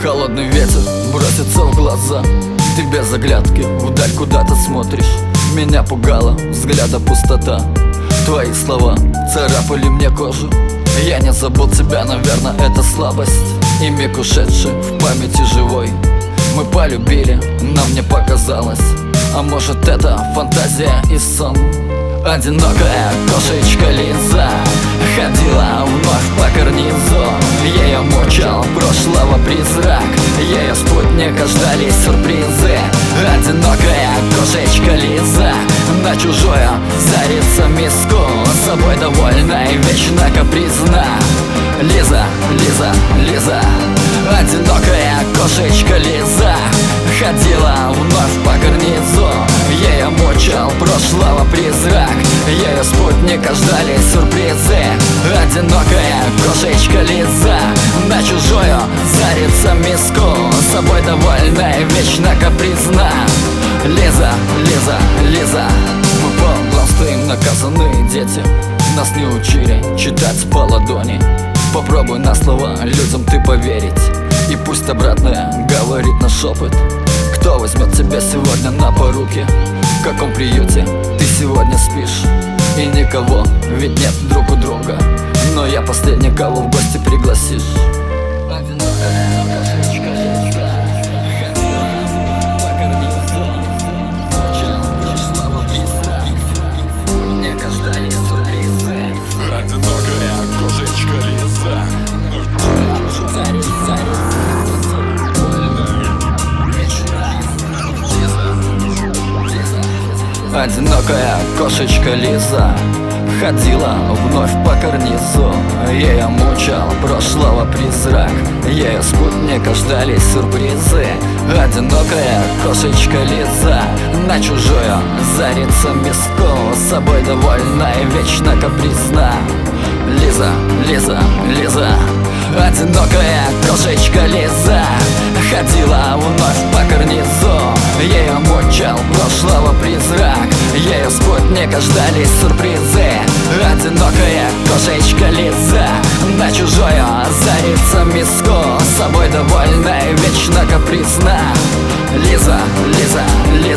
Холодный ветер бросится в глаза, ты без оглядки вдаль куда-то смотришь. Меня пугала взгляда пустота, твои слова царапали мне кожу. Я не забыл тебя, наверное, это слабость и миг ушедший в памяти живой. Мы полюбили, нам не показалось, а может это фантазия и сон. Одинокая кошечка Лиза ходила вновь по карнизу. Ее мучил прошлого призрак, ее спутника ждали сюрпризы. Одинокая кошечка Лиза на чужое зарится миску, собой довольна и вечно капризна. Лиза, Лиза, Лиза, одинокая кошечка Лиза ходила вновь по карнизу. Ее мучил прошлого призрак, ее спутника ждали сюрпризы. Одинокая кошечка Лиза на чужую зарится миску, собой довольна и вечно капризна. Лиза, Лиза, Лиза, мы полном стоим, наказанные дети. Нас не учили читать по ладони. Попробуй на слова людям ты поверить, и пусть обратное говорит наш опыт. Кто возьмет тебя сегодня на поруки? В каком приюте ты сегодня спишь? И никого, ведь нет друг у друга, но я последний, кого в гости пригласишь. Одинокая кошечка Лиза ходила вновь по карнизу. Ее мучил прошлого призрак, ее спутника ждали сюрпризы. Одинокая кошечка Лиза на чужую зарится миску, собой довольна и вечно капризна. Лиза, Лиза, Лиза, одинокая кошечка Лиза ходила вновь по карнизу. Ее мучил прошлого призрак, ее спутника ждали сюрпризы. Одинокая кошечка Лиза на чужую зарится миску, собой довольна и вечно капризна. Лиза, Лиза, Лиза.